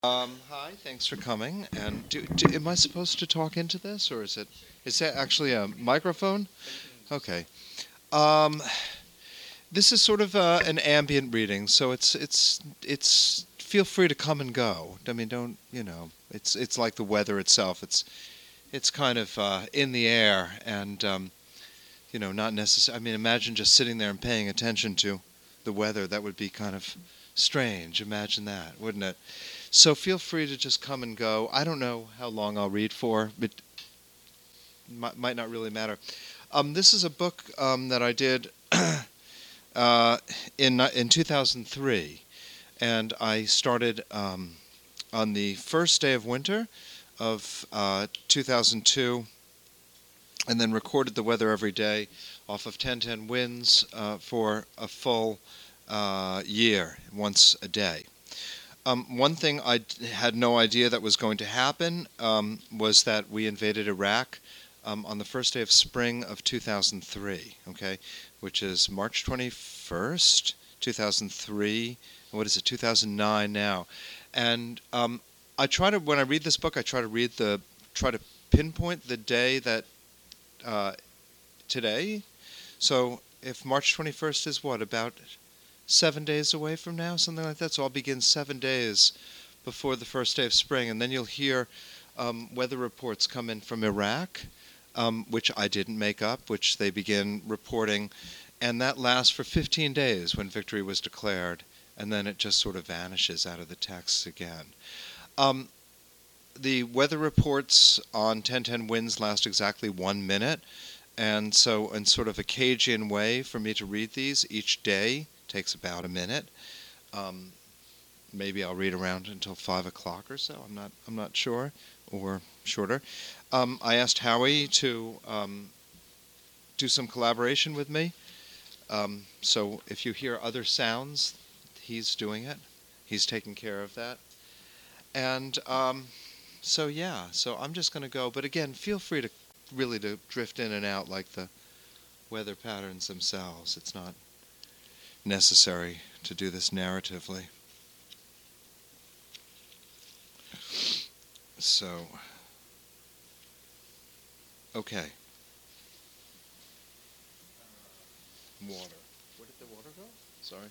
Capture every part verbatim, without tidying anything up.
Um, hi, thanks for coming. And do, do, am I supposed to talk into this, or is it is that actually a microphone? Okay. Um, this is sort of uh, an ambient reading, so it's it's it's. Feel free to come and go. I mean, don't you know? It's it's like the weather itself. It's it's kind of uh, in the air, and um, you know, not necessary. I mean, imagine just sitting there and paying attention to the weather. That would be kind of strange. Imagine that, wouldn't it? So feel free to just come and go. I don't know how long I'll read for, but might, might not really matter. Um, this is a book um, that I did uh, in in two thousand three, and I started um, on the first day of winter of uh, two thousand two, and then recorded the weather every day off of ten ten winds uh, for a full uh, year, once a day. Um, one thing I d- had no idea that was going to happen um, was that we invaded Iraq um, on the first day of spring of two thousand three, okay, which is March twenty-first, two thousand three. What is it, two thousand nine now? And um, I try to, when I read this book, I try to read the, try to pinpoint the day that uh, today. So if March twenty-first is what, about seven days away from now, something like that. So I'll begin seven days before the first day of spring, and then you'll hear um, weather reports come in from Iraq, um, which I didn't make up, which they begin reporting, and that lasts for fifteen days when victory was declared, and then it just sort of vanishes out of the text again. Um, the weather reports on ten ten winds last exactly one minute, and so in sort of a Cajun way for me to read these each day takes about a minute. Um, maybe I'll read around until five o'clock or so. I'm not. I'm not sure, or shorter. Um, I asked Howie to um, do some collaboration with me. Um, so if you hear other sounds, he's doing it. He's taking care of that. And um, so yeah. So I'm just going to go. But again, feel free to really to drift in and out like the weather patterns themselves. It's not necessary to do this narratively. So, okay. Water. Where did the water go? Sorry.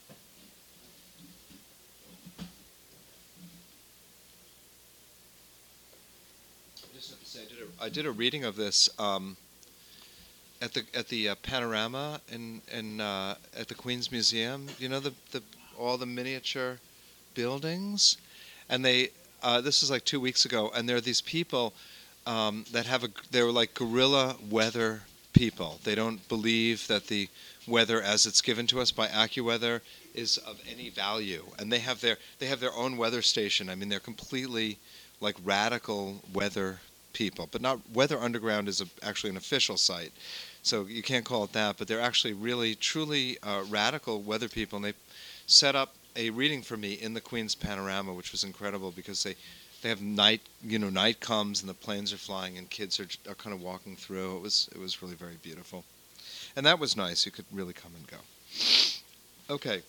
I just have to say, I did a, I did a reading of this um, at the at the uh, Panorama in in uh, at the Queen's Museum. You know the the all the miniature buildings, and they uh, this is like two weeks ago, and there are these people um, that have a they're like guerrilla weather people. They don't believe that the weather as it's given to us by AccuWeather is of any value, and they have their they have their own weather station. I mean, they're completely like radical weather people, but not Weather Underground is a, actually an official site, so you can't call it that. But they're actually really truly uh, radical weather people, and they set up a reading for me in the Queen's Panorama, which was incredible because they they have night, you know, night comes and the planes are flying and kids are, are kind of walking through. It was it was really very beautiful, and that was nice. You could really come and go. Okay.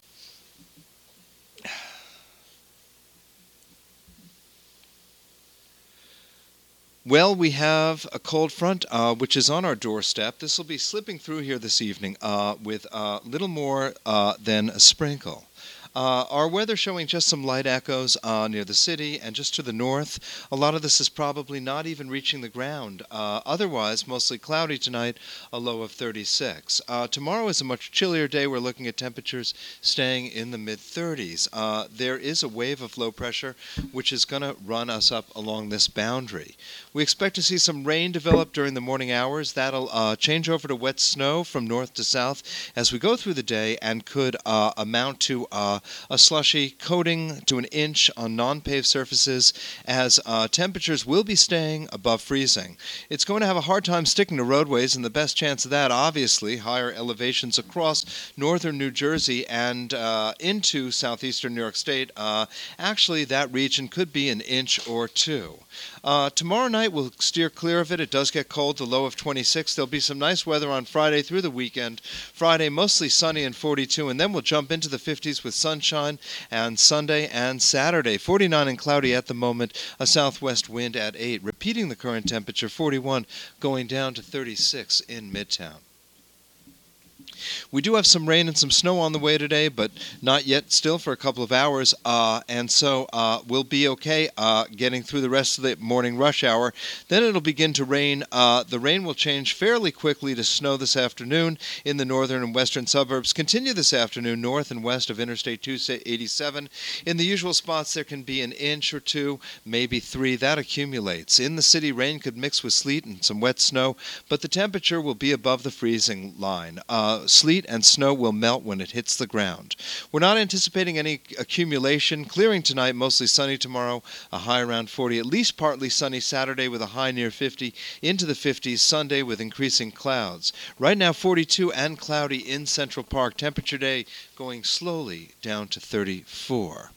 Well, we have a cold front uh, which is on our doorstep. This will be slipping through here this evening uh, with uh, little more uh, than a sprinkle. Uh, our weather showing just some light echoes uh, near the city and just to the north. A lot of this is probably not even reaching the ground. Uh, otherwise, mostly cloudy tonight, a low of thirty-six. Uh, tomorrow is a much chillier day. We're looking at temperatures staying in the mid thirties. Uh, there is a wave of low pressure which is going to run us up along this boundary. We expect to see some rain develop during the morning hours. That'll uh, change over to wet snow from north to south as we go through the day and could uh, amount to uh, a slushy coating to an inch on non-paved surfaces as uh, temperatures will be staying above freezing. It's going to have a hard time sticking to roadways, and the best chance of that, obviously, higher elevations across northern New Jersey and uh, into southeastern New York State. Uh, actually, that region could be an inch or two. Uh, tomorrow night we'll steer clear of it. It does get cold, the low of twenty-six. There'll be some nice weather on Friday through the weekend. Friday mostly sunny and forty-two, and then we'll jump into the fifties with sun sunshine on Sunday and Saturday. forty-nine and cloudy at the moment, a southwest wind at eight. Repeating the current temperature, forty-one, going down to thirty-six in Midtown. We do have some rain and some snow on the way today, but not yet, still for a couple of hours, uh, and so uh, we'll be okay uh, getting through the rest of the morning rush hour. Then it'll begin to rain. Uh, the rain will change fairly quickly to snow this afternoon in the northern and western suburbs. Continue this afternoon north and west of Interstate two eighty-seven. In the usual spots, there can be an inch or two, maybe three. That accumulates. In the city, rain could mix with sleet and some wet snow, but the temperature will be above the freezing line. Uh, Sleet and snow will melt when it hits the ground. We're not anticipating any accumulation. Clearing tonight, mostly sunny tomorrow, a high around forty. At least partly sunny Saturday with a high near fifty. Into the fifties Sunday with increasing clouds. Right now, forty-two and cloudy in Central Park. Temperature today going slowly down to thirty-four.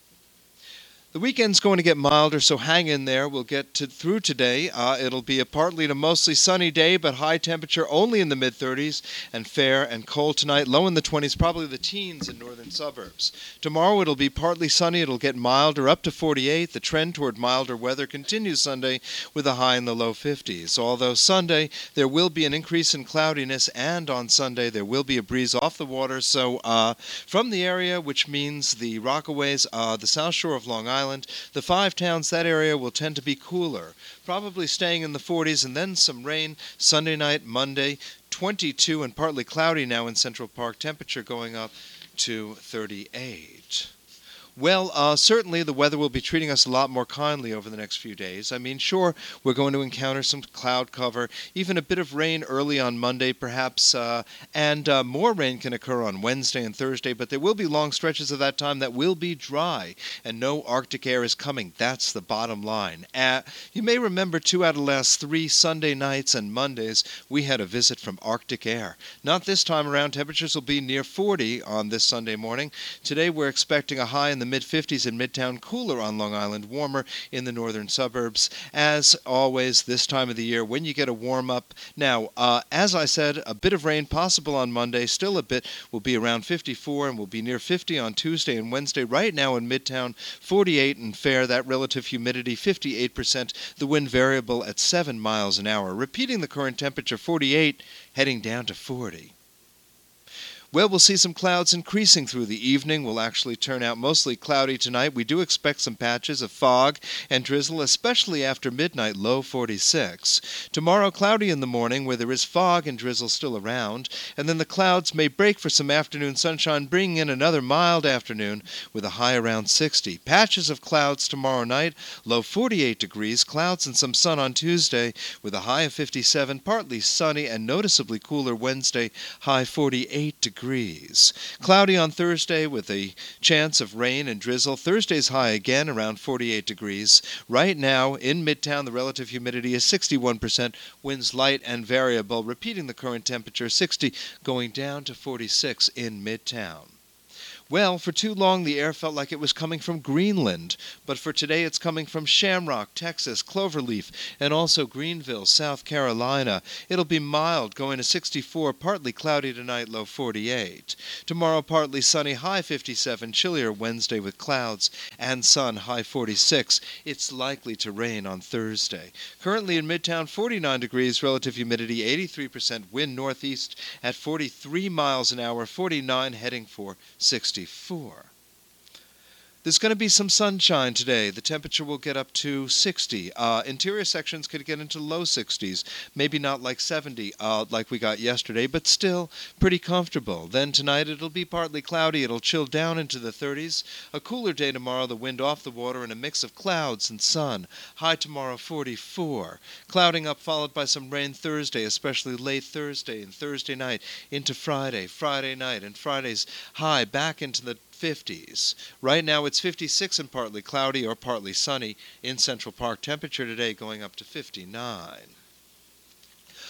The weekend's going to get milder, so hang in there. We'll get to, through today. Uh, it'll be a partly to mostly sunny day, but high temperature only in the mid-thirties, and fair and cold tonight. Low in the twenties, probably the teens in northern suburbs. Tomorrow it'll be partly sunny. It'll get milder, up to forty-eight. The trend toward milder weather continues Sunday with a high in the low fifties. Although Sunday there will be an increase in cloudiness, and on Sunday there will be a breeze off the water. So uh, from the area, which means the Rockaways, uh, the South Shore of Long Island, the five towns, that area will tend to be cooler, probably staying in the forties, and then some rain Sunday night, Monday, twenty-two and partly cloudy now in Central Park, temperature going up to thirty-eight. Well, uh, certainly the weather will be treating us a lot more kindly over the next few days. I mean, sure, we're going to encounter some cloud cover, even a bit of rain early on Monday, perhaps, uh, and uh, more rain can occur on Wednesday and Thursday, but there will be long stretches of that time that will be dry, and no Arctic air is coming. That's the bottom line. Uh, you may remember two out of the last three Sunday nights and Mondays, we had a visit from Arctic air. Not this time around. Temperatures will be near forty on this Sunday morning. Today we're expecting a high in the mid-fifties in Midtown, cooler on Long Island, warmer in the northern suburbs. As always, this time of the year, when you get a warm-up. Now, uh, as I said, a bit of rain possible on Monday. Still a bit. Will be around fifty-four and will be near fifty on Tuesday and Wednesday. Right now in Midtown, forty-eight and fair. That relative humidity, fifty-eight percent. The wind variable at seven miles an hour. Repeating the current temperature, forty-eight, heading down to forty. Well, we'll see some clouds increasing through the evening. Will actually turn out mostly cloudy tonight. We do expect some patches of fog and drizzle, especially after midnight, low forty-six. Tomorrow, cloudy in the morning, where there is fog and drizzle still around. And then the clouds may break for some afternoon sunshine, bringing in another mild afternoon with a high around sixty. Patches of clouds tomorrow night, low forty-eight degrees. Clouds and some sun on Tuesday with a high of fifty-seven. Partly sunny and noticeably cooler Wednesday, high forty-eight degrees. Degrees. Cloudy on Thursday with a chance of rain and drizzle. Thursday's high again around forty-eight degrees. Right now in Midtown, the relative humidity is sixty-one percent. Winds light and variable. Repeating the current temperature, sixty, going down to forty-six in Midtown. Well, for too long the air felt like it was coming from Greenland, but for today it's coming from Shamrock, Texas, Cloverleaf, and also Greenville, South Carolina. It'll be mild, going to sixty-four, partly cloudy tonight, low forty-eight. Tomorrow partly sunny, high fifty-seven, chillier Wednesday with clouds and sun, high forty-six. It's likely to rain on Thursday. Currently in Midtown, forty-nine degrees, relative humidity eighty-three percent, wind northeast at forty-three miles an hour, forty-nine heading for sixty. There's going to be some sunshine today. The temperature will get up to sixty. Uh, interior sections could get into low sixties. Maybe not like seventy uh, like we got yesterday, but still pretty comfortable. Then tonight it'll be partly cloudy. It'll chill down into the thirties. A cooler day tomorrow, the wind off the water and a mix of clouds and sun. High tomorrow, forty-four. Clouding up followed by some rain Thursday, especially late Thursday and Thursday night into Friday, Friday night, and Friday's high back into the fifties. Right now it's fifty-six and partly cloudy or partly sunny in Central Park. Temperature today going up to fifty-nine.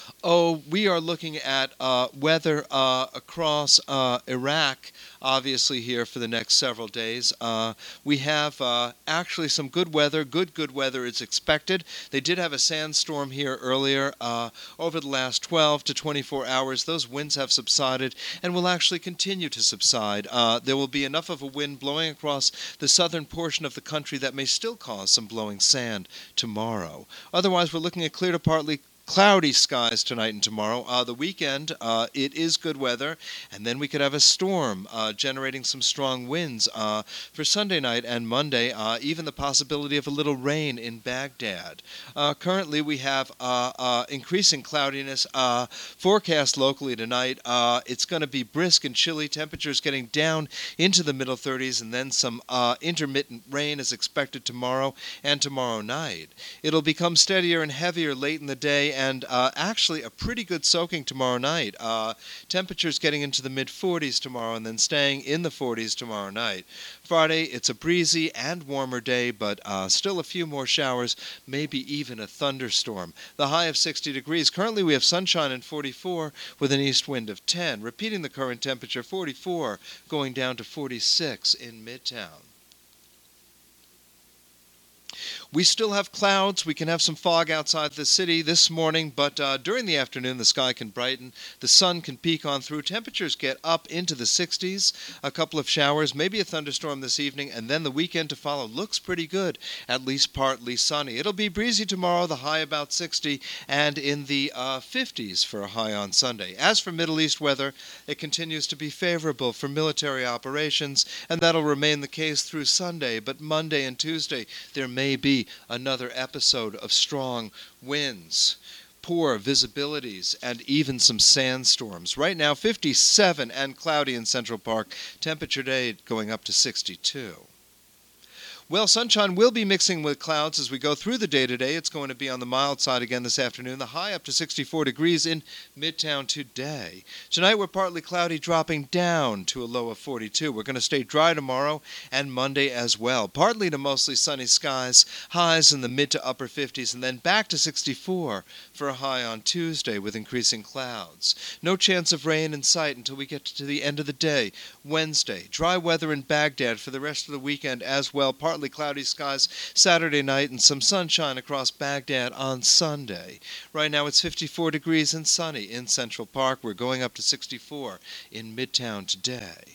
Oh, we are looking at uh, weather uh, across uh, Iraq, obviously, here for the next several days. Uh, we have uh, actually some good weather. Good, good weather is expected. They did have a sandstorm here earlier. Uh, over the last twelve to twenty-four hours, those winds have subsided and will actually continue to subside. Uh, there will be enough of a wind blowing across the southern portion of the country that may still cause some blowing sand tomorrow. Otherwise, we're looking at clear to partly cloudy skies tonight and tomorrow. Uh, the weekend, uh, it is good weather, and then we could have a storm uh, generating some strong winds uh, for Sunday night and Monday, uh, even the possibility of a little rain in Baghdad. Uh, currently, we have uh, uh, increasing cloudiness uh, forecast locally tonight. Uh, it's going to be brisk and chilly, temperatures getting down into the middle thirties, and then some uh, intermittent rain is expected tomorrow and tomorrow night. It'll become steadier and heavier late in the day, and uh, actually a pretty good soaking tomorrow night. Uh, temperatures getting into the mid forties tomorrow and then staying in the forties tomorrow night. Friday, it's a breezy and warmer day, but uh, still a few more showers, maybe even a thunderstorm. The high of sixty degrees. Currently we have sunshine in forty-four with an east wind of ten. Repeating the current temperature, forty-four going down to forty-six in Midtown. We still have clouds. We can have some fog outside the city this morning, but uh, during the afternoon the sky can brighten. The sun can peek on through. Temperatures get up into the sixties. A couple of showers, maybe a thunderstorm this evening, and then the weekend to follow looks pretty good, at least partly sunny. It'll be breezy tomorrow, the high about sixty, and in the uh, fifties for a high on Sunday. As for Middle East weather, it continues to be favorable for military operations, and that'll remain the case through Sunday, but Monday and Tuesday there may be another episode of strong winds, poor visibilities, and even some sandstorms. Right now, fifty-seven and cloudy in Central Park. Temperature today going up to sixty-two. Well, sunshine will be mixing with clouds as we go through the day today. It's going to be on the mild side again this afternoon. The high up to sixty-four degrees in Midtown today. Tonight we're partly cloudy, dropping down to a low of forty-two. We're going to stay dry tomorrow and Monday as well. Partly to mostly sunny skies, highs in the mid to upper fifties, and then back to sixty-four for a high on Tuesday with increasing clouds. No chance of rain in sight until we get to the end of the day. Wednesday, dry weather in Baghdad for the rest of the weekend as well. Partly cloudy skies Saturday night and some sunshine across Baghdad on Sunday. Right now it's fifty-four degrees and sunny in Central Park. We're going up to sixty-four in Midtown today.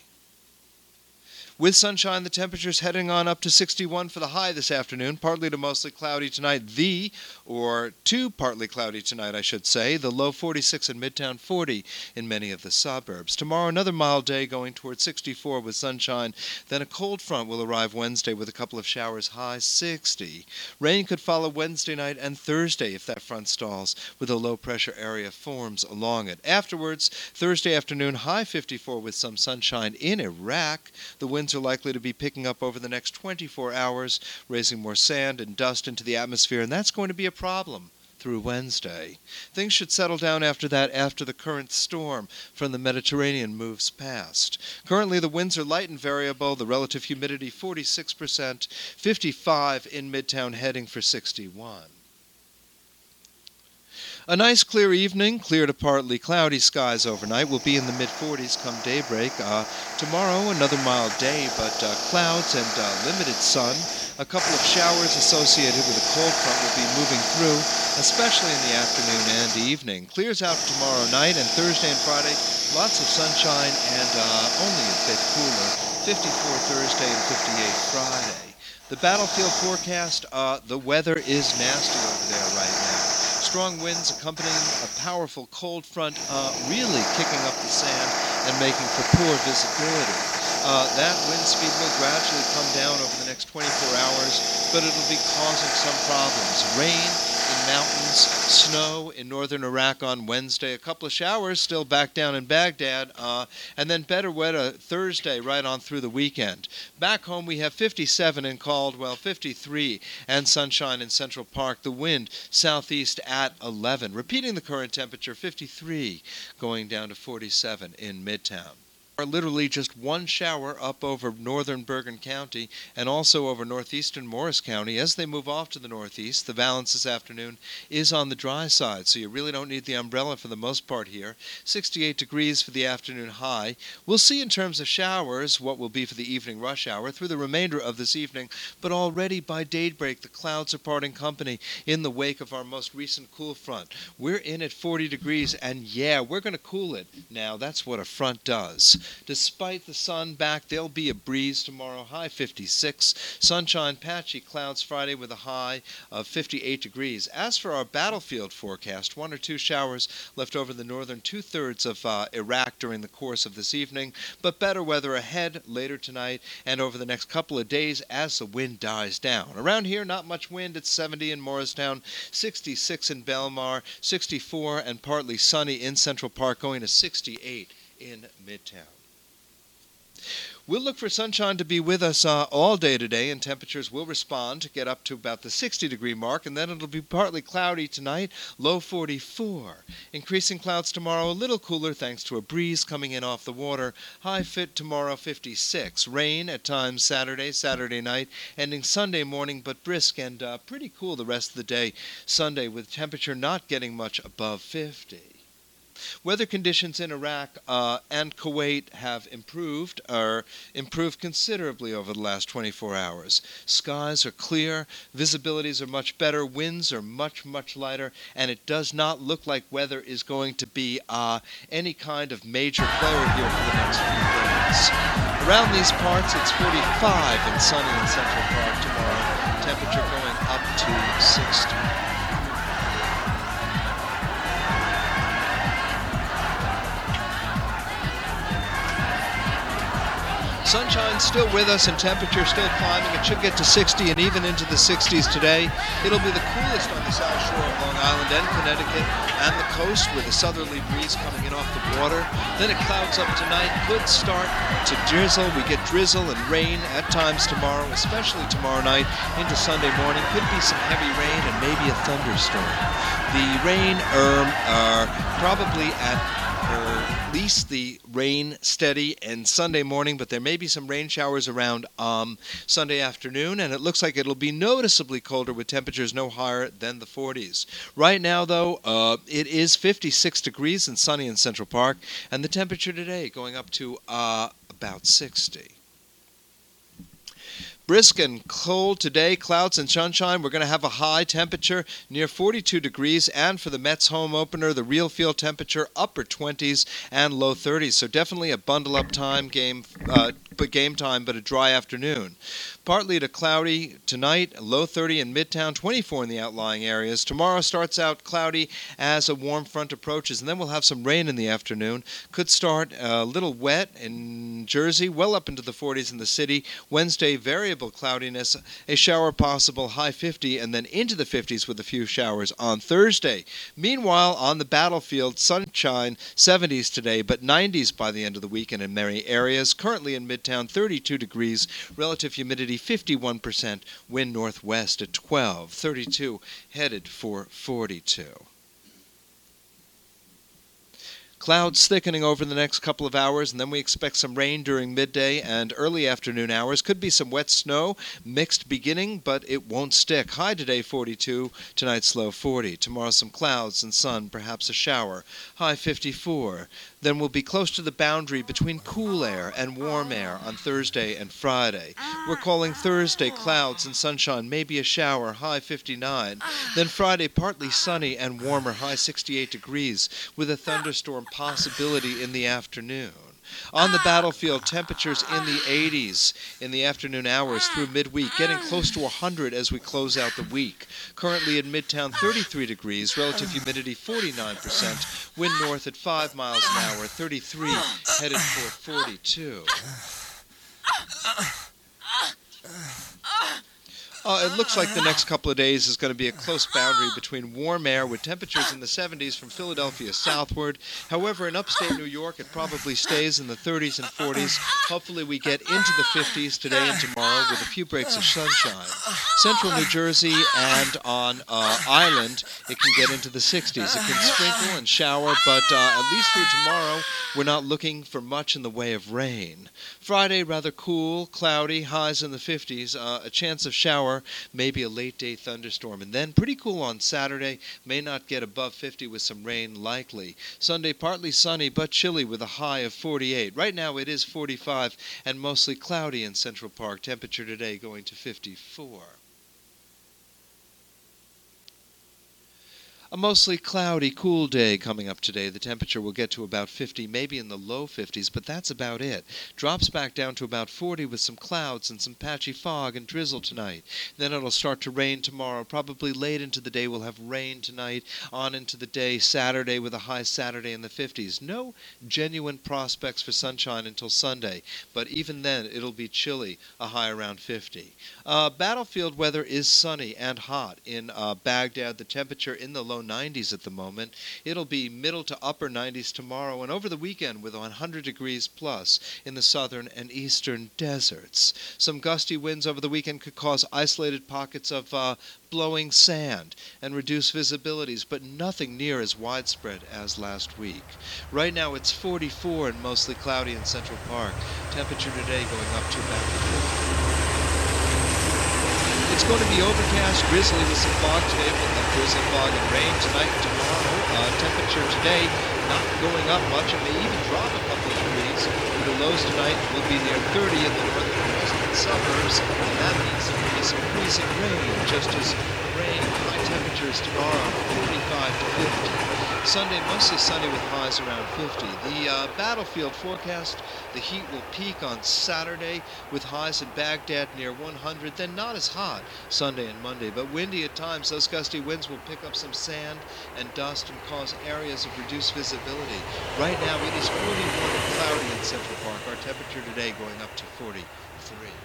With sunshine, the temperature's heading on up to sixty-one for the high this afternoon. Partly to mostly cloudy tonight. The, or two partly cloudy tonight, I should say. The low forty-six in Midtown, forty in many of the suburbs. Tomorrow, another mild day going towards sixty-four with sunshine. Then a cold front will arrive Wednesday with a couple of showers, high sixty. Rain could follow Wednesday night and Thursday if that front stalls, with a low-pressure area forms along it. Afterwards, Thursday afternoon, high fifty-four with some sunshine in Iraq. The wind are likely to be picking up over the next twenty-four hours, raising more sand and dust into the atmosphere, and that's going to be a problem through Wednesday. Things should settle down after that after the current storm from the Mediterranean moves past. Currently, the winds are light and variable, the relative humidity forty-six percent, fifty-five in Midtown, heading for sixty-one. A nice clear evening, clear to partly cloudy skies overnight. We'll be in the mid forties come daybreak. Uh, tomorrow, another mild day, but uh, clouds and uh, limited sun. A couple of showers associated with a cold front will be moving through, especially in the afternoon and evening. Clears out tomorrow night, and Thursday and Friday, lots of sunshine and uh, only a bit cooler. fifty-four Thursday and fifty-eight Friday. The battlefield forecast, uh, the weather is nasty over there right now. Strong winds accompanying a powerful cold front, uh, really kicking up the sand and making for poor visibility. Uh, that wind speed will gradually come down over the next twenty-four hours, but it'll be causing some problems. Rain in mountains, snow in northern Iraq on Wednesday, a couple of showers still back down in Baghdad, uh, and then better weather Thursday right on through the weekend. Back home we have fifty-seven in Caldwell, fifty-three, and sunshine in Central Park. The wind southeast at eleven. Repeating the current temperature, fifty-three, going down to forty-seven in Midtown. Are literally just one shower up over northern Bergen County and also over northeastern Morris County. As they move off to the northeast, the balance this afternoon is on the dry side, so you really don't need the umbrella for the most part here. sixty-eight degrees for the afternoon high. We'll see in terms of showers what will be for the evening rush hour through the remainder of this evening, but already by daybreak the clouds are parting company in the wake of our most recent cool front. We're in at forty degrees, and yeah, we're going to cool it. Now, that's what a front does. Despite the sun back, there'll be a breeze tomorrow, high fifty-six. Sunshine, patchy clouds Friday with a high of fifty-eight degrees. As for our battlefield forecast, one or two showers left over the northern two-thirds of uh, Iraq during the course of this evening, but better weather ahead later tonight and over the next couple of days as the wind dies down. Around here, not much wind. It's seventy in Morristown, sixty-six in Belmar, sixty-four and partly sunny in Central Park, going to sixty-eight in Midtown. We'll look for sunshine to be with us uh, all day today, and temperatures will respond to get up to about the sixty degree mark, and then it'll be partly cloudy tonight, low forty-four. Increasing clouds tomorrow, a little cooler thanks to a breeze coming in off the water, high fit tomorrow fifty-six. Rain at times Saturday, Saturday night, ending Sunday morning, but brisk and uh, pretty cool the rest of the day Sunday, with temperature not getting much above fifty. Weather conditions in Iraq uh, and Kuwait have improved, or improved considerably over the last twenty-four hours. Skies are clear, visibilities are much better, winds are much, much lighter, and it does not look like weather is going to be uh, any kind of major player here for the next few days. Around these parts, it's forty-five and sunny in Central Park tomorrow, temperature going up to sixty. Sunshine still with us and temperature still climbing. It should get to sixty and even into the sixties today. It'll be the coolest on the south shore of Long Island and Connecticut and the coast with a southerly breeze coming in off the water. Then it clouds up tonight. Could start to drizzle. We get drizzle and rain at times tomorrow, especially tomorrow night into Sunday morning. Could be some heavy rain and maybe a thunderstorm. The rain um, are probably at at least the rain steady and Sunday morning, but there may be some rain showers around um, Sunday afternoon, and it looks like it'll be noticeably colder with temperatures no higher than the forties. Right now, though, uh, it is fifty-six degrees and sunny in Central Park, and the temperature today going up to uh, about sixty. Brisk and cold today, clouds and sunshine. We're going to have a high temperature near forty-two degrees, and for the Mets home opener, the real field temperature upper twenties and low thirties. So definitely a bundle-up time game, uh, but game time, but a dry afternoon. Partly to cloudy tonight, low thirty in Midtown, twenty-four in the outlying areas. Tomorrow starts out cloudy as a warm front approaches, and then we'll have some rain in the afternoon. Could start a little wet in Jersey, well up into the forties in the city. Wednesday, variable cloudiness, a shower possible, high fifty, and then into the fifties with a few showers on Thursday. Meanwhile, on the battlefield, sunshine, seventies today, but nineties by the end of the week and in many areas. Currently in Midtown, thirty-two degrees, relative humidity fifty-one percent, wind northwest at twelve, thirty-two headed for forty-two. Clouds thickening over the next couple of hours, and then we expect some rain during midday and early afternoon hours. Could be some wet snow, mixed beginning, but it won't stick. High today, forty-two. Tonight's low, forty. Tomorrow, some clouds and sun, perhaps a shower. High, fifty-four. Then we'll be close to the boundary between cool air and warm air on Thursday and Friday. We're calling Thursday clouds and sunshine, maybe a shower, high fifty-nine. Then Friday, partly sunny and warmer, high sixty-eight degrees, with a thunderstorm possibility in the afternoon. On the battlefield, temperatures in the eighties in the afternoon hours through midweek, getting close to one hundred as we close out the week. Currently in Midtown, thirty-three degrees, relative humidity forty-nine percent, wind north at five miles an hour, thirty-three, headed for forty-two. Uh, it looks like the next couple of days is going to be a close boundary between warm air with temperatures in the seventies from Philadelphia southward. However, in upstate New York, it probably stays in the thirties and forties. Hopefully, we get into the fifties today and tomorrow with a few breaks of sunshine. Central New Jersey and on uh, Island, it can get into the sixties. It can sprinkle and shower, but uh, at least through tomorrow, we're not looking for much in the way of rain. Friday, rather cool, cloudy, highs in the fifties, uh, a chance of shower, maybe a late-day thunderstorm. And then pretty cool on Saturday, may not get above fifty with some rain likely. Sunday, partly sunny but chilly with a high of forty-eight. Right now it is forty-five and mostly cloudy in Central Park. Temperature today going to fifty-four. A mostly cloudy, cool day coming up today. The temperature will get to about fifty, maybe in the low fifties, but that's about it. Drops back down to about forty with some clouds and some patchy fog and drizzle tonight. Then it'll start to rain tomorrow. Probably late into the day we'll have rain tonight, on into the day Saturday with a high Saturday in the fifties. No genuine prospects for sunshine until Sunday, but even then it'll be chilly, a high around fifty. Uh, battlefield weather is sunny and hot in uh, Baghdad. The temperature in the low nineties at the moment. It'll be middle to upper nineties tomorrow and over the weekend with one hundred degrees plus in the southern and eastern deserts. Some gusty winds over the weekend could cause isolated pockets of uh, blowing sand and reduce visibilities, but nothing near as widespread as last week. Right now it's forty-four and mostly cloudy in Central Park. Temperature today going up to about fifty. It's going to be overcast, drizzly with some fog today. We'll have drizzle, fog, and rain tonight and tomorrow. Uh, temperature today not going up much. It may even drop a couple of degrees. With the lows tonight will be near thirty in the northern and western suburbs, and that means there will be some freezing rain, just as rain, high temperatures tomorrow, forty-five to fifty. Sunday, mostly sunny with highs around fifty. The uh, battlefield forecast, the heat will peak on Saturday with highs in Baghdad near one hundred, then not as hot Sunday and Monday, but windy at times. Those gusty winds will pick up some sand and dust and cause areas of reduced visibility. Right now it is forty-one and cloudy in Central Park. Our temperature today going up to forty-three.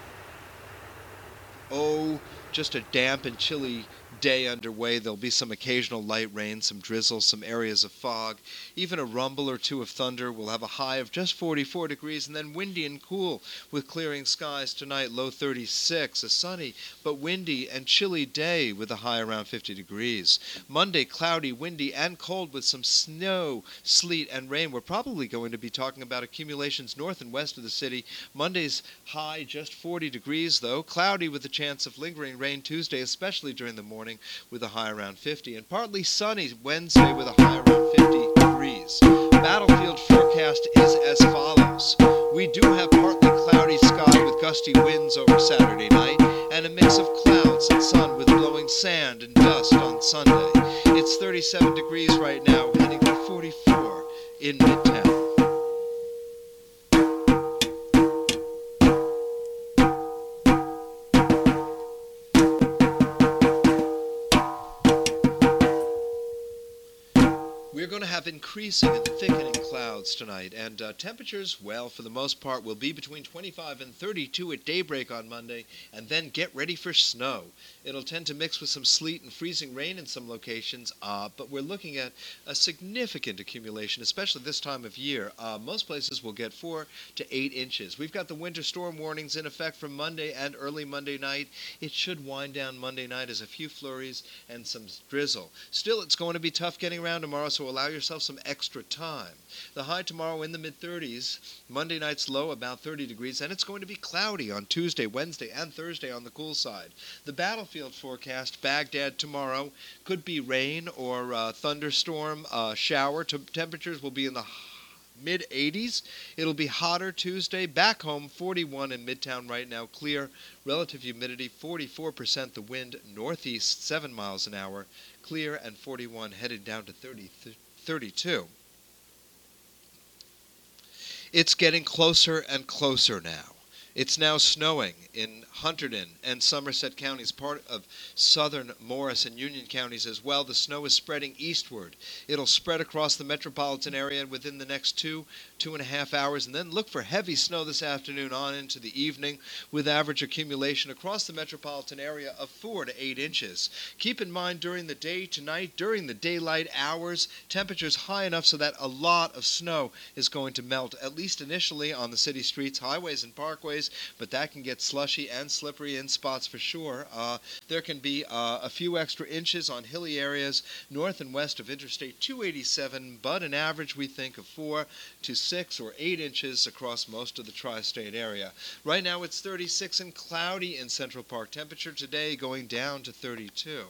Oh, just a damp and chilly day underway. There'll be some occasional light rain, some drizzle, some areas of fog, even a rumble or two of thunder. We'll have a high of just forty-four degrees, and then windy and cool with clearing skies tonight, low thirty-six. A sunny but windy and chilly day with a high around fifty degrees. Monday, cloudy, windy, and cold with some snow, sleet, and rain. We're probably going to be talking about accumulations north and west of the city. Monday's high just forty degrees, though. Cloudy with a chance of lingering rain Tuesday, especially during the morning, with a high around fifty, and partly sunny Wednesday with a high around fifty degrees. Battlefield forecast is as follows. We do have partly cloudy sky with gusty winds over Saturday night, and a mix of clouds and sun with blowing sand and dust on Sunday. It's thirty-seven degrees right now, heading to forty-four in Midtown. We're going to have increasing and thickening clouds tonight, and uh, temperatures, well, for the most part, will be between twenty-five and thirty-two at daybreak on Monday, and then get ready for snow. It'll tend to mix with some sleet and freezing rain in some locations, uh, but we're looking at a significant accumulation, especially this time of year. Uh, most places will get four to eight inches. We've got the winter storm warnings in effect for Monday and early Monday night. It should wind down Monday night as a few flurries and some drizzle. Still, it's going to be tough getting around tomorrow, so allow yourself some extra time. The high tomorrow in the mid-thirties. Monday night's low about thirty degrees, and it's going to be cloudy on Tuesday, Wednesday, and Thursday on the cool side. The battlefield forecast, Baghdad tomorrow, could be rain or uh, thunderstorm, uh, shower. T- temperatures will be in the mid eighties. It'll be hotter Tuesday. Back home, forty-one in Midtown right now, clear. Relative humidity, forty-four percent. The wind northeast, seven miles an hour. Clear, and forty-one headed down to thirty, thirty-two. It's getting closer and closer now. It's now snowing in Hunterdon and Somerset counties, part of southern Morris and Union counties as well. The snow is spreading eastward. It'll spread across the metropolitan area within the next two, two and a half hours, and then look for heavy snow this afternoon on into the evening, with average accumulation across the metropolitan area of four to eight inches. Keep in mind during the day tonight, during the daylight hours, temperatures high enough so that a lot of snow is going to melt, at least initially on the city streets, highways, and parkways, but that can get slushy and slippery in spots for sure. Uh, there can be uh, a few extra inches on hilly areas north and west of Interstate two eighty-seven, but an average, we think, of four to six or eight inches across most of the tri-state area. Right now it's thirty-six and cloudy in Central Park. Temperature today going down to thirty-two.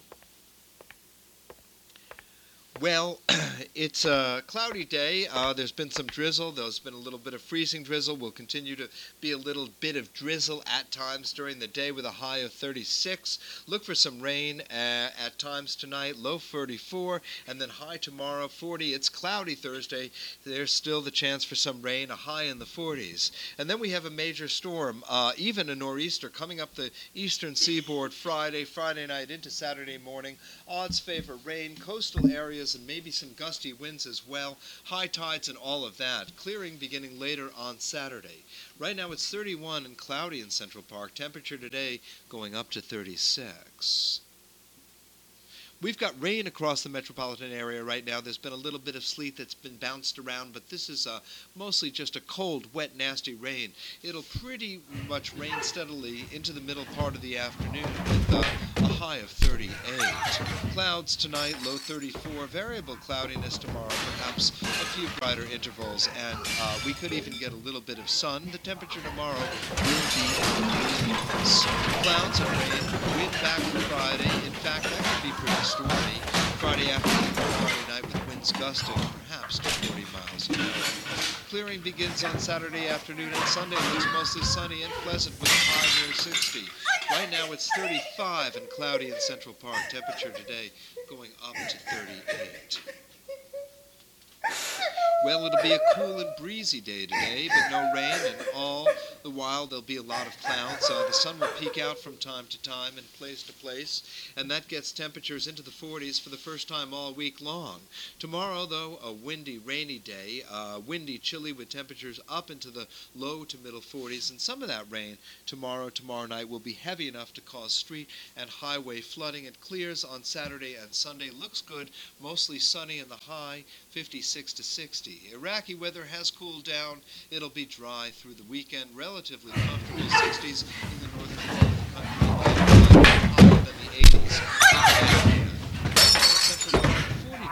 Well, it's a cloudy day. Uh, there's been some drizzle. There's been a little bit of freezing drizzle. Will continue to be a little bit of drizzle at times during the day with a high of thirty-six. Look for some rain uh, at times tonight, low thirty-four, and then high tomorrow, forty. It's cloudy Thursday. There's still the chance for some rain, a high in the forties. And then we have a major storm, uh, even a nor'easter, coming up the eastern seaboard Friday, Friday night into Saturday morning. Odds favor rain, coastal areas, and maybe some gusty winds as well. High tides and all of that. Clearing beginning later on Saturday. Right now it's thirty-one and cloudy in Central Park. Temperature today going up to thirty-six. We've got rain across the metropolitan area right now. There's been a little bit of sleet that's been bounced around, but this is uh, mostly just a cold, wet, nasty rain. It'll pretty much rain steadily into the middle part of the afternoon with uh, a high of thirty-eight. Clouds tonight, low thirty-four. Variable cloudiness tomorrow, perhaps a few brighter intervals, and uh, we could even get a little bit of sun. The temperature tomorrow will be in the eighties. Clouds and rain, wind back on Friday. In fact, that could be pretty stormy Friday afternoon or Friday night with winds gusting perhaps to forty miles an hour. Clearing begins on Saturday afternoon, and Sunday looks mostly sunny and pleasant with a high near sixty. Right now it's thirty-five and cloudy in Central Park. Temperature today going up to thirty-eight. Well, it'll be a cool and breezy day today, but no rain, and all the while there'll be a lot of clouds. Uh, the sun will peek out from time to time and place to place, and that gets temperatures into the forties for the first time all week long. Tomorrow, though, a windy, rainy day, uh, windy, chilly with temperatures up into the low to middle forties, and some of that rain tomorrow, tomorrow night will be heavy enough to cause street and highway flooding. It clears on Saturday and Sunday. Looks good, mostly sunny in the high, fifty-six to sixty. Iraqi weather has cooled down. It'll be dry through the weekend, relatively comfortable sixties in the northern part of the country, higher than the eighties. Central Park, forty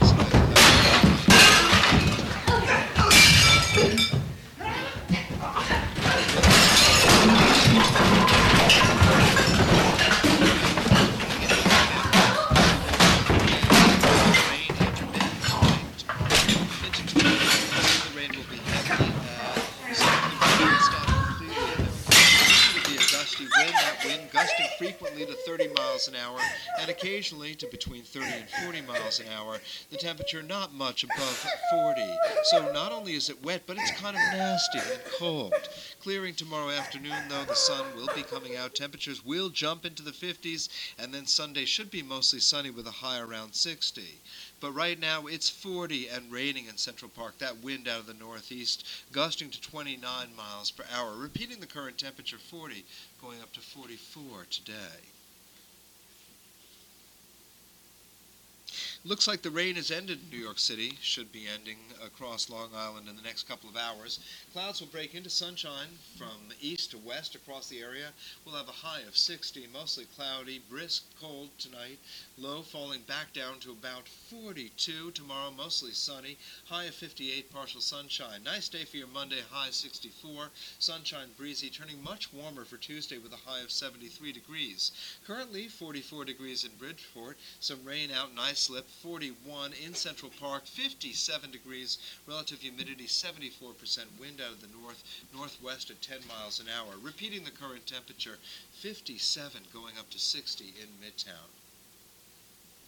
frequently to thirty miles an hour, and occasionally to between thirty and forty miles an hour. The temperature not much above forty. So not only is it wet, but it's kind of nasty and cold. Clearing tomorrow afternoon, though, the sun will be coming out. Temperatures will jump into the fifties, and then Sunday should be mostly sunny with a high around sixty. But right now it's forty and raining in Central Park. That wind out of the northeast gusting to twenty-nine miles per hour. Repeating the current temperature, forty, going up to forty-four today. Looks like the rain has ended in New York City. Should be ending across Long Island in the next couple of hours. Clouds will break into sunshine from east to west across the area. We'll have a high of sixty, mostly cloudy, brisk, cold tonight. Low falling back down to about forty-two. Tomorrow, mostly sunny. High of fifty-eight, partial sunshine. Nice day for your Monday, high sixty-four. Sunshine breezy, turning much warmer for Tuesday with a high of seventy-three degrees. Currently, forty-four degrees in Bridgeport. Some rain out, nice slip. forty-one in Central Park, fifty-seven degrees, relative humidity seventy-four percent, wind out of the north, northwest at ten miles an hour. Repeating the current temperature, fifty-seven going up to sixty in Midtown.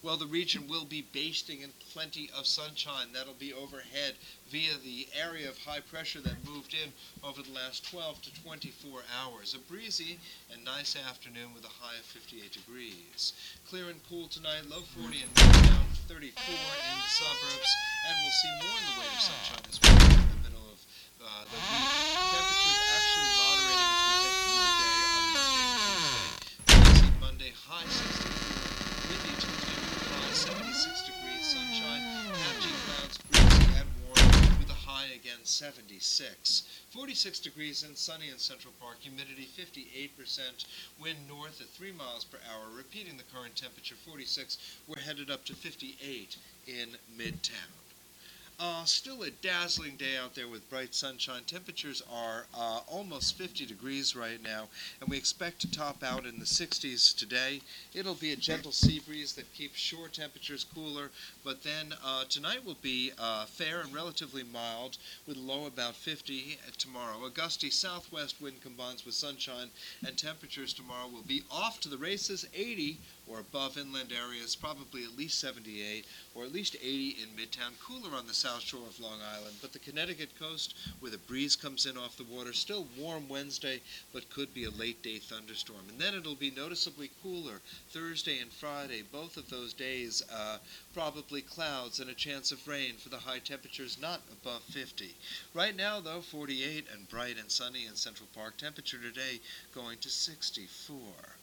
Well, the region will be basting in plenty of sunshine. That'll be overhead via the area of high pressure that moved in over the last twelve to twenty-four hours. A breezy and nice afternoon with a high of fifty-eight degrees. Clear and cool tonight, low forty and down thirty-four in the suburbs, and we'll see more in the way of sunshine as well in the middle of uh, the week. Temperatures actually moderating as we head through the day on Monday and Tuesday. Monday high sixty-four, windy Tuesday with a high seventy-six degrees, sunshine, patchy clouds, breezy and warm with a high again seventy-six. forty-six degrees and sunny in Central Park, humidity fifty-eight percent, wind north at three miles per hour, repeating the current temperature forty-six. We're headed up to fifty-eight in Midtown. Uh, still a dazzling day out there with bright sunshine. Temperatures are uh, almost fifty degrees right now, and we expect to top out in the sixties today. It'll be a gentle sea breeze that keeps shore temperatures cooler, but then uh, tonight will be uh, fair and relatively mild with a low about fifty tomorrow. A gusty southwest wind combines with sunshine, and temperatures tomorrow will be off to the races, eighty or above inland areas, probably at least seventy-eight or at least eighty in Midtown. Cooler on the south shore of Long Island, but the Connecticut coast where the breeze comes in off the water, still warm Wednesday, but could be a late day thunderstorm. And then it'll be noticeably cooler Thursday and Friday, both of those days, uh, probably clouds and a chance of rain for the high temperatures not above fifty. Right now, though, forty-eight and bright and sunny in Central Park. Temperature today going to sixty-four.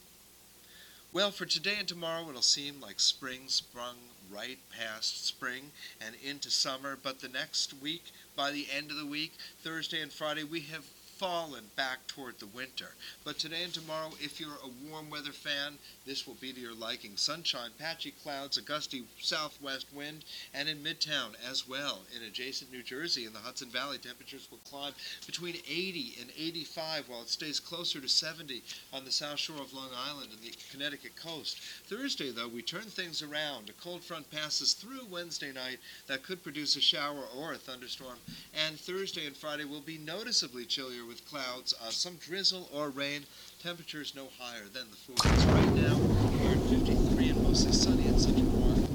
Well, for today and tomorrow, it'll seem like spring sprung right past spring and into summer, but the next week, by the end of the week, Thursday and Friday, we have fallen back toward the winter. But today and tomorrow, if you're a warm weather fan, this will be to your liking. Sunshine, patchy clouds, a gusty southwest wind, and in Midtown as well. In adjacent New Jersey, in the Hudson Valley, temperatures will climb between eighty and eighty-five, while it stays closer to seventy on the south shore of Long Island and the Connecticut coast. Thursday, though, we turn things around. A cold front passes through Wednesday night that could produce a shower or a thunderstorm, and Thursday and Friday will be noticeably chillier with clouds, uh, some drizzle or rain. Temperatures no higher than the forties. Right now, we're at fifty-three and mostly sunny in Central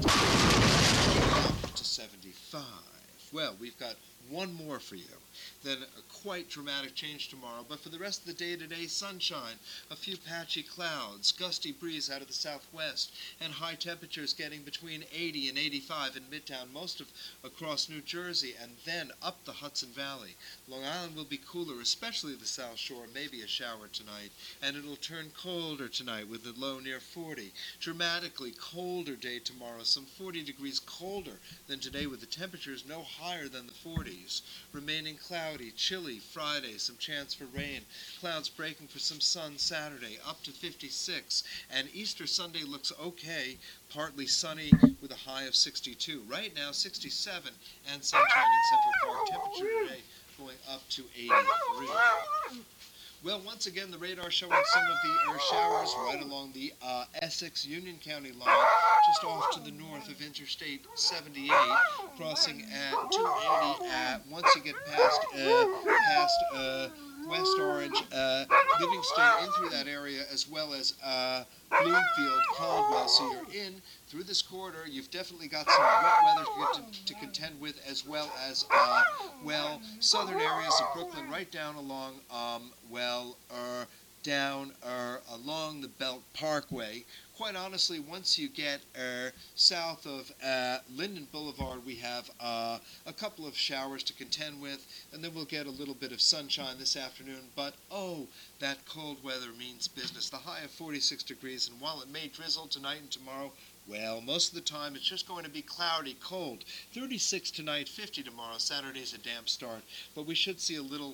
Park. Up to seventy-five. Well, we've got one more for you. Then a quite dramatic change tomorrow, but for the rest of the day today, sunshine, a few patchy clouds, gusty breeze out of the southwest, and high temperatures getting between eighty and eighty-five in Midtown, most of across New Jersey, and then up the Hudson Valley. Long Island will be cooler, especially the South Shore, maybe a shower tonight, and it'll turn colder tonight with the low near forty. Dramatically colder day tomorrow, some forty degrees colder than today with the temperatures no higher than the forties. Remaining cloudy, chilly Friday, some chance for rain. Clouds breaking for some sun Saturday, up to fifty-six. And Easter Sunday looks okay, partly sunny with a high of sixty-two. Right now, sixty-seven and sunshine in Central Park. Temperature today going up to eighty-three. Well, once again, the radar showing some of the air showers right along the uh, Essex-Union County line, just off to the north of Interstate seventy-eight, crossing at two eighty at, once you get past, uh, past uh, West Orange, uh, Livingston, in through that area, as well as uh, Bloomfield, Caldwell. So you're in through this corridor. You've definitely got some wet weather to, to contend with, as well as, uh, well, southern areas of Brooklyn, right down along, um, well, er, down er, along the Belt Parkway. Quite honestly, once you get uh, south of uh, Linden Boulevard, we have uh, a couple of showers to contend with, and then we'll get a little bit of sunshine this afternoon. But, oh, that cold weather means business. The high of forty-six degrees, and while it may drizzle tonight and tomorrow, well, most of the time it's just going to be cloudy, cold. thirty-six tonight, fifty tomorrow. Saturday's a damp start, but we should see a little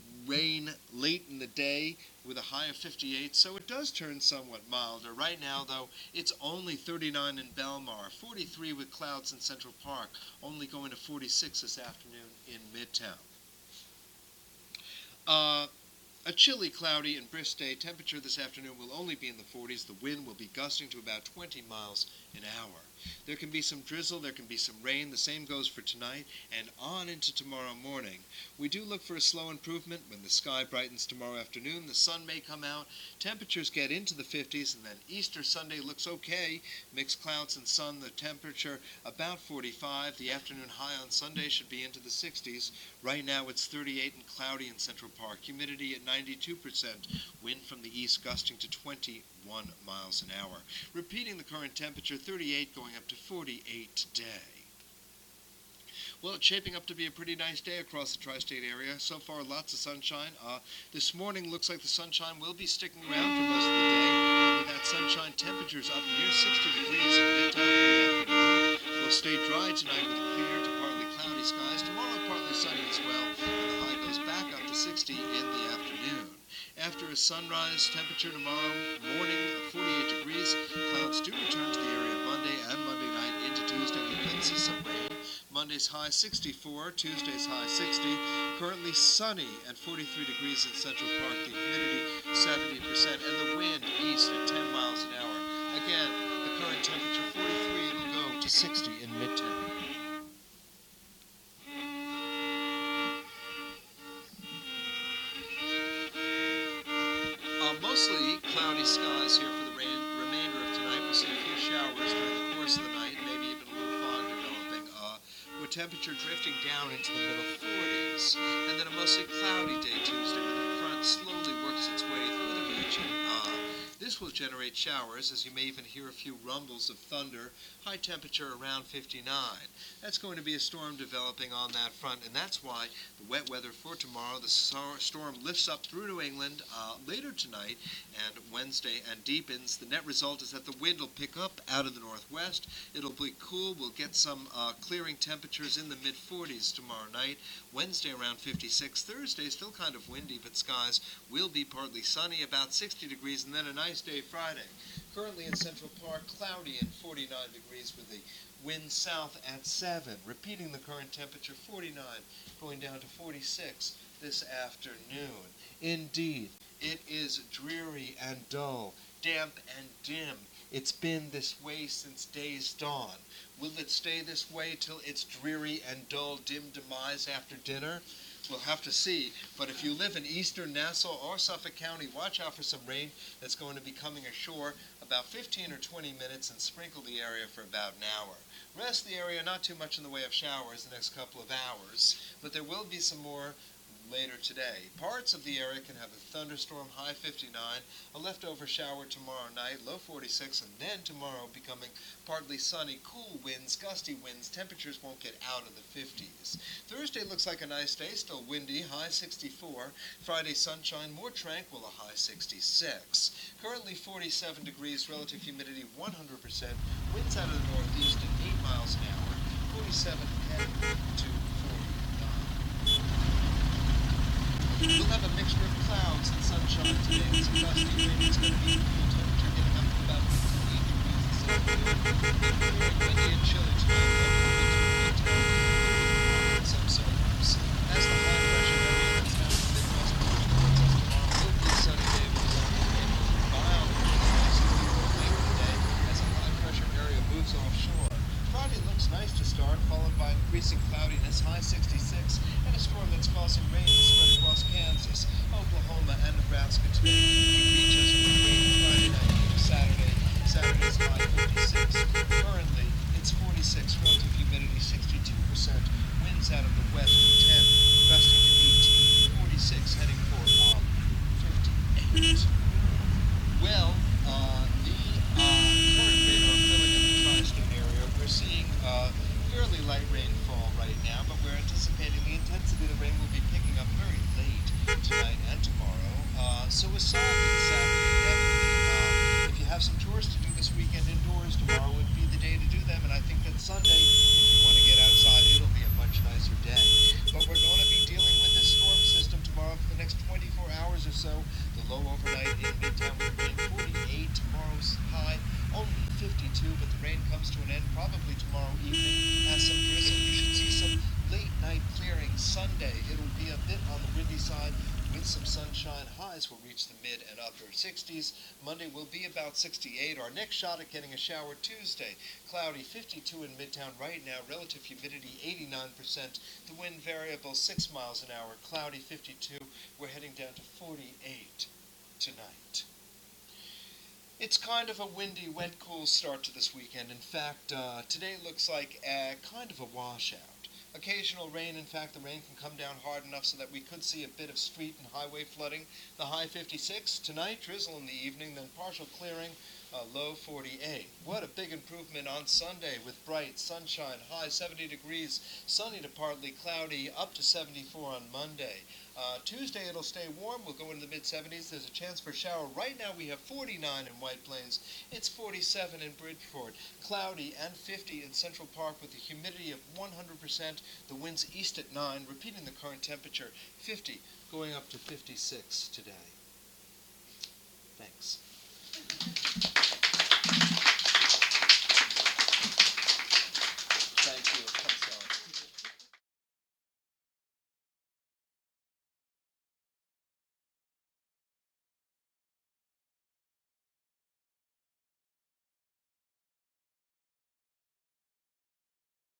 rain late in the day with a high of fifty-eight, so it does turn somewhat milder. Right now, though, it's only thirty-nine in Belmar, forty-three with clouds in Central Park, only going to forty-six this afternoon in Midtown. Uh, A chilly, cloudy, and brisk day. Temperature this afternoon will only be in the forties. The wind will be gusting to about twenty miles an hour. There can be some drizzle, there can be some rain. The same goes for tonight and on into tomorrow morning. We do look for a slow improvement when the sky brightens tomorrow afternoon. The sun may come out, temperatures get into the fifties, and then Easter Sunday looks okay. Mixed clouds and sun, the temperature about forty-five. The afternoon high on Sunday should be into the sixties. Right now it's thirty-eight and cloudy in Central Park. Humidity at ninety-two percent. Wind from the east gusting to twenty-one miles an hour. Repeating the current temperature, thirty-eight going up to forty-eight today. Well, it's shaping up to be a pretty nice day across the tri-state area. So far, lots of sunshine. Uh, this morning looks like the sunshine will be sticking around for most of the day. And with that sunshine, temperatures up near sixty degrees in midtown for the afternoon. We'll stay dry tonight with clear to partly cloudy skies. Tomorrow, partly sunny as well, and the high goes back up to sixty in the afternoon. After a sunrise, temperature tomorrow morning of forty-eight degrees. Clouds do return to the area Monday and Monday night into Tuesday. We could see some rain. Monday's high sixty-four, Tuesday's high sixty. Currently sunny at forty-three degrees in Central Park. The humidity seventy percent and the wind east at ten miles an hour. Again, the current temperature forty-three. It'll go to sixty in Midtown. Mostly cloudy skies here for the rain, remainder of tonight. We'll see a few showers during the course of the night, maybe even a little fog developing, uh, with temperature drifting down into the middle forties. And then a mostly cloudy day Tuesday when the front slowly works its way through the region. Uh, this will generate showers, as you may even hear a few rumbles of thunder. High temperature around fifty-nine. That's going to be a storm developing on that front, and that's why the wet weather for tomorrow, the storm lifts up through New England uh, later tonight and Wednesday and deepens. The net result is that the wind will pick up out of the northwest. It'll be cool. We'll get some uh, clearing temperatures in the mid forties tomorrow night. Wednesday around fifty-six. Thursday still kind of windy, but skies will be partly sunny, about sixty degrees, and then a nice day Friday. Currently in Central Park, cloudy and forty-nine degrees with the wind south at seven. Repeating the current temperature, forty-nine, going down to forty-six this afternoon. Indeed, it is dreary and dull, damp and dim. It's been this way since day's dawn. Will it stay this way till its dreary and dull, dim demise after dinner? We'll have to see, but if you live in eastern Nassau or Suffolk County, watch out for some rain that's going to be coming ashore about fifteen or twenty minutes and sprinkle the area for about an hour. Rest of the area, not too much in the way of showers the next couple of hours, but there will be some more later today. Parts of the area can have a thunderstorm, high fifty-nine, a leftover shower tomorrow night, low forty-six, and then tomorrow becoming partly sunny, cool winds, gusty winds. Temperatures won't get out of the fifties. Thursday looks like a nice day, still windy, high sixty-four. Friday sunshine, more tranquil, a high sixty-six. Currently forty-seven degrees, relative humidity one hundred percent. Winds out of the northeast at eight miles an hour, forty-seven heading to forty-nine. We'll have a mixture of clouds and sunshine today with some gusty rain. It's going to be cool temperature getting up to about fifty-eight degrees this afternoon. Very windy and chilly tonight. In some suburbs. As the high pressure area that's out of the Midwest moves towards us tomorrow, will be a sunny day with some rain. Mild winds later today as a high pressure area moves offshore. Friday looks nice to start, followed by increasing cloudiness, high sixty-six, and a storm that's causing rain to spread across Kansas, Oklahoma, and Nebraska today. It reaches with rain Friday night into Saturday. Saturday's high fifty-six. Currently, it's forty-six, relative humidity sixty-two percent. Winds out of the west at ten, gusting to eighteen, forty-six, heading for um, fifty-eight. Well, uh, the uh, current radar filling in the tri-state area, we're seeing uh, fairly light rainfall right now, but we're anticipating the intensity of the rain will be picking up very late tonight and tomorrow. Uh, so a solid Saturday, definitely. Uh, if you have some chores to do this weekend indoors, tomorrow would be the day to do them, and I think that Sunday, if you want to get outside, it'll be a much nicer day. But we're going to be dealing with this storm system tomorrow for the next twenty-four hours or so. The low overnight in Midtown will rain forty-eight, tomorrow's high only fifty-two, but the rain comes to an end probably tomorrow evening as some drizzle. We should see some late night clearing Sunday. It'll be a bit on the windy side with some sunshine. Highs will reach the mid and upper sixties. Monday will be about sixty-eight. Our next shot at getting a shower Tuesday. Cloudy, fifty-two in Midtown right now. Relative humidity, eighty-nine percent. The wind variable, six miles an hour. Cloudy, fifty-two. We're heading down to forty-eight tonight. It's kind of a windy, wet, cool start to this weekend. In fact, uh, today looks like a, kind of a washout. Occasional rain. In fact, the rain can come down hard enough so that we could see a bit of street and highway flooding. The high fifty-six. Tonight, drizzle in the evening, then partial clearing, uh, low forty-eight. What a big improvement on Sunday with bright sunshine, high seventy degrees, sunny to partly cloudy, up to seventy-four on Monday. Uh, Tuesday, it'll stay warm. We'll go into the mid seventies. There's a chance for shower. Right now, we have forty-nine in White Plains. It's forty-seven in Bridgeport. Cloudy and fifty in Central Park with a humidity of one hundred percent. The wind's east at nine, repeating the current temperature, fifty, going up to fifty-six today. Thanks.